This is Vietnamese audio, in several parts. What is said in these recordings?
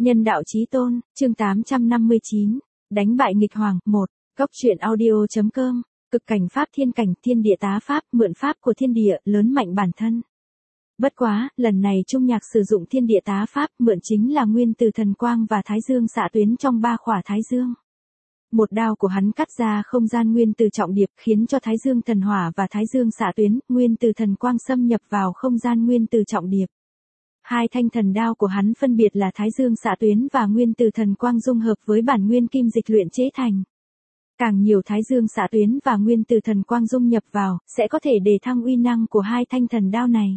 Nhân đạo chí tôn, chương 859, đánh bại nghịch hoàng, 1, Cốc truyện audio.com, cực cảnh pháp thiên địa tá pháp, mượn pháp của thiên địa, lớn mạnh bản thân. Bất quá, lần này Trung Nhạc sử dụng thiên địa tá pháp, mượn chính là nguyên từ thần quang và thái dương xạ tuyến trong ba khỏa thái dương. Một đao của hắn cắt ra không gian nguyên từ trọng điệp, khiến cho thái dương thần hỏa và thái dương xạ tuyến, nguyên từ thần quang xâm nhập vào không gian nguyên từ trọng điệp. Hai thanh thần đao của hắn phân biệt là thái dương xạ tuyến và nguyên từ thần quang dung hợp với bản nguyên kim dịch luyện chế thành. Càng nhiều thái dương xạ tuyến và nguyên từ thần quang dung nhập vào, sẽ có thể đề thăng uy năng của hai thanh thần đao này.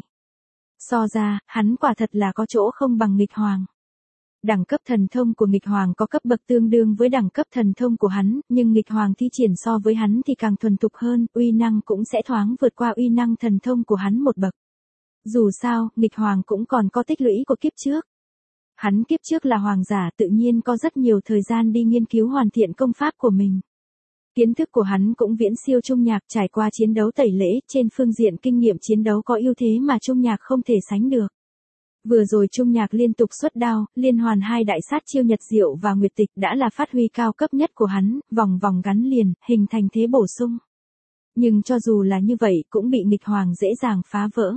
So ra, hắn quả thật là có chỗ không bằng nghịch hoàng. Đẳng cấp thần thông của nghịch hoàng có cấp bậc tương đương với đẳng cấp thần thông của hắn, nhưng nghịch hoàng thi triển so với hắn thì càng thuần thục hơn, uy năng cũng sẽ thoáng vượt qua uy năng thần thông của hắn một bậc. Dù sao, nghịch hoàng cũng còn có tích lũy của kiếp trước. Hắn kiếp trước là hoàng giả, tự nhiên có rất nhiều thời gian đi nghiên cứu hoàn thiện công pháp của mình. Kiến thức của hắn cũng viễn siêu Trung Nhạc, trải qua chiến đấu tẩy lễ, trên phương diện kinh nghiệm chiến đấu có ưu thế mà Trung Nhạc không thể sánh được. Vừa rồi Trung Nhạc liên tục xuất đao, liên hoàn hai đại sát chiêu Nhật Diệu và Nguyệt Tịch đã là phát huy cao cấp nhất của hắn, vòng vòng gắn liền, hình thành thế bổ sung. Nhưng cho dù là như vậy cũng bị nghịch hoàng dễ dàng phá vỡ.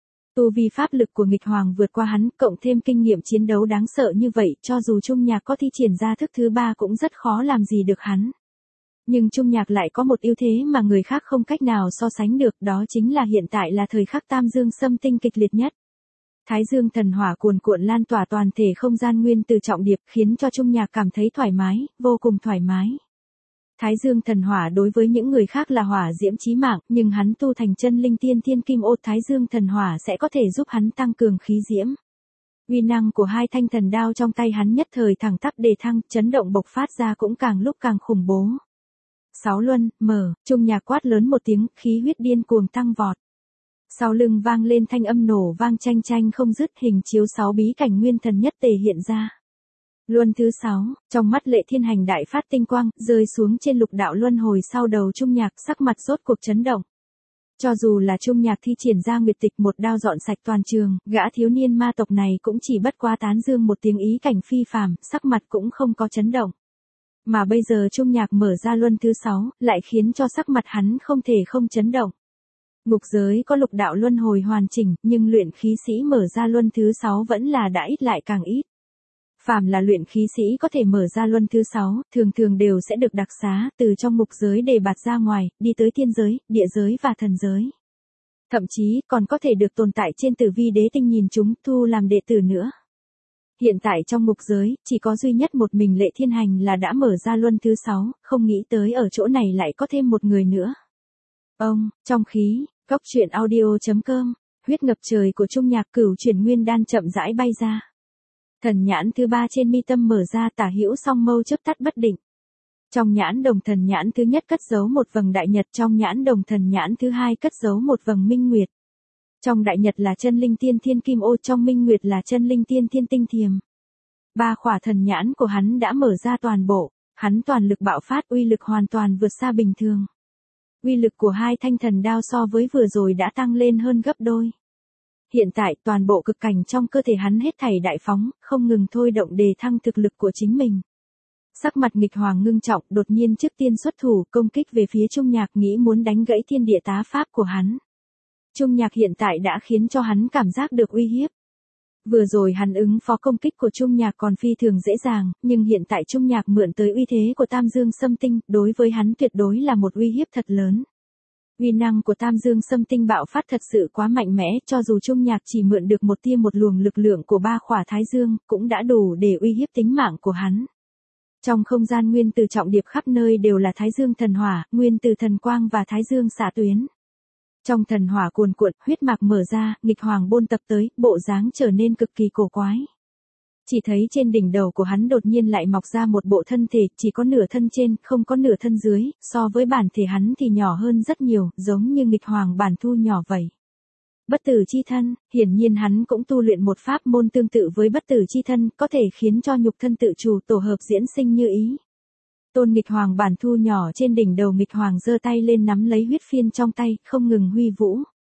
Tu vi pháp lực của nghịch hoàng vượt qua hắn, cộng thêm kinh nghiệm chiến đấu đáng sợ như vậy, cho dù Trung Nhạc có thi triển ra thức thứ ba cũng rất khó làm gì được hắn. Nhưng Trung Nhạc lại có một ưu thế mà người khác không cách nào so sánh được, đó chính là hiện tại là thời khắc tam dương xâm tinh kịch liệt nhất. Thái dương thần hỏa cuồn cuộn lan tỏa toàn thể không gian nguyên từ trọng điệp, khiến cho Trung Nhạc cảm thấy thoải mái, vô cùng thoải mái. Thái dương thần hỏa đối với những người khác là hỏa diễm chí mạng, nhưng hắn tu thành chân linh tiên thiên kim ô thái dương thần hỏa sẽ có thể giúp hắn tăng cường khí diễm. Uy năng của hai thanh thần đao trong tay hắn nhất thời thẳng tắp đề thăng, chấn động bộc phát ra cũng càng lúc càng khủng bố. Sáu luân, mở, Trung Nhạc quát lớn một tiếng, khí huyết điên cuồng tăng vọt. Sau lưng vang lên thanh âm nổ vang chanh chanh không dứt, hình chiếu 6 bí cảnh nguyên thần nhất tề hiện ra. Luân thứ 6, trong mắt Lệ Thiên Hành đại phát tinh quang, rơi xuống trên lục đạo luân hồi sau đầu Trung Nhạc, sắc mặt rốt cuộc chấn động. Cho dù là Trung Nhạc thi triển ra Nguyệt Tịch một đao dọn sạch toàn trường, gã thiếu niên ma tộc này cũng chỉ bất quá tán dương một tiếng ý cảnh phi phàm, sắc mặt cũng không có chấn động. Mà bây giờ Trung Nhạc mở ra luân thứ 6, lại khiến cho sắc mặt hắn không thể không chấn động. Ngục giới có lục đạo luân hồi hoàn chỉnh, nhưng luyện khí sĩ mở ra luân thứ 6 vẫn là đã ít lại càng ít. Phàm là luyện khí sĩ có thể mở ra luân thứ 6, thường thường đều sẽ được đặc xá, từ trong ngục giới đề bạt ra ngoài, đi tới thiên giới, địa giới và thần giới. Thậm chí, còn có thể được tồn tại trên tử vi đế tinh nhìn chúng, thu làm đệ tử nữa. Hiện tại trong ngục giới, chỉ có duy nhất một mình Lệ Thiên Hành là đã mở ra luân thứ 6, không nghĩ tới ở chỗ này lại có thêm một người nữa. Trong khí, Cốc truyện audio.com, huyết ngập trời của Trung Nhạc, cửu chuyển nguyên đan chậm rãi bay ra. Thần nhãn thứ 3 trên mi tâm mở ra, tả hữu song mâu chớp tắt bất định. Trong nhãn đồng thần nhãn thứ nhất cất giấu một vầng đại nhật, trong nhãn đồng thần nhãn thứ 2 cất giấu một vầng minh nguyệt. Trong đại nhật là chân linh tiên thiên kim ô, trong minh nguyệt là chân linh tiên thiên tinh thiềm. Ba khỏa thần nhãn của hắn đã mở ra toàn bộ, hắn toàn lực bạo phát, uy lực hoàn toàn vượt xa bình thường. Uy lực của hai thanh thần đao so với vừa rồi đã tăng lên hơn gấp đôi. Hiện tại toàn bộ cực cảnh trong cơ thể hắn hết thảy đại phóng, không ngừng thôi động đề thăng thực lực của chính mình. Sắc mặt nghịch hoàng ngưng trọng, đột nhiên trước tiên xuất thủ công kích về phía Trung Nhạc, nghĩ muốn đánh gãy thiên địa tá pháp của hắn. Trung Nhạc hiện tại đã khiến cho hắn cảm giác được uy hiếp. Vừa rồi hắn ứng phó công kích của Trung Nhạc còn phi thường dễ dàng, nhưng hiện tại Trung Nhạc mượn tới uy thế của Tam Dương Xâm Tinh, đối với hắn tuyệt đối là một uy hiếp thật lớn. Uy năng của Tam Dương Xâm Tinh bạo phát thật sự quá mạnh mẽ, cho dù Trung Nhạc chỉ mượn được một tia một luồng lực lượng của ba khỏa thái dương, cũng đã đủ để uy hiếp tính mạng của hắn. Trong không gian nguyên từ trọng điệp khắp nơi đều là thái dương thần hỏa, nguyên từ thần quang và thái dương xạ tuyến. Trong thần hỏa cuồn cuộn, huyết mạch mở ra, nghịch hoàng bôn tập tới, bộ dáng trở nên cực kỳ cổ quái. Chỉ thấy trên đỉnh đầu của hắn đột nhiên lại mọc ra một bộ thân thể, chỉ có nửa thân trên, không có nửa thân dưới, so với bản thể hắn thì nhỏ hơn rất nhiều, giống như nghịch hoàng bản thu nhỏ vậy. Bất tử chi thân, hiển nhiên hắn cũng tu luyện một pháp môn tương tự với bất tử chi thân, có thể khiến cho nhục thân tự chủ tổ hợp diễn sinh như ý. Tôn nghịch hoàng bản thu nhỏ trên đỉnh đầu nghịch hoàng giơ tay lên nắm lấy huyết phiên trong tay, không ngừng huy vũ.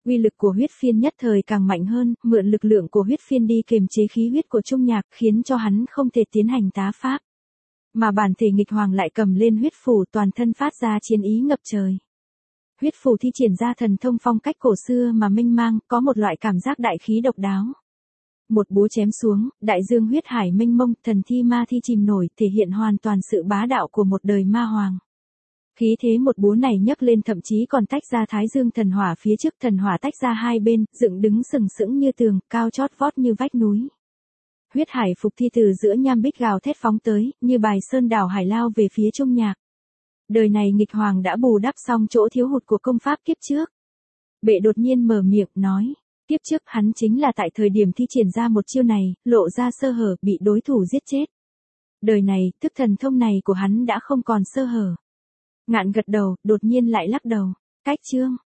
Uy lực của huyết phiên nhất thời càng mạnh hơn, mượn lực lượng của huyết phiên đi kiềm chế khí huyết của Trung Nhạc, khiến cho hắn không thể tiến hành tá pháp. Mà bản thể nghịch hoàng lại cầm lên huyết phù, toàn thân phát ra chiến ý ngập trời. Huyết phù thi triển ra thần thông phong cách cổ xưa mà mênh mang, có một loại cảm giác đại khí độc đáo. Một búa chém xuống, đại dương huyết hải mênh mông, thần thi ma thi chìm nổi, thể hiện hoàn toàn sự bá đạo của một đời ma hoàng. Khí thế một búa này nhấc lên thậm chí còn tách ra thái dương thần hỏa phía trước, thần hỏa tách ra hai bên, dựng đứng sừng sững như tường, cao chót vót như vách núi. Huyết hải phục thi từ giữa nham bích gào thét phóng tới, như bài sơn đảo hải lao về phía Trung Nhạc. Đời này nghịch hoàng đã bù đắp xong chỗ thiếu hụt của công pháp kiếp trước. Bệ đột nhiên mở miệng, nói, kiếp trước hắn chính là tại thời điểm thi triển ra một chiêu này, lộ ra sơ hở, bị đối thủ giết chết. Đời này, thức thần thông này của hắn đã không còn sơ hở. Ngạn gật đầu, đột nhiên lại lắc đầu. Cách chương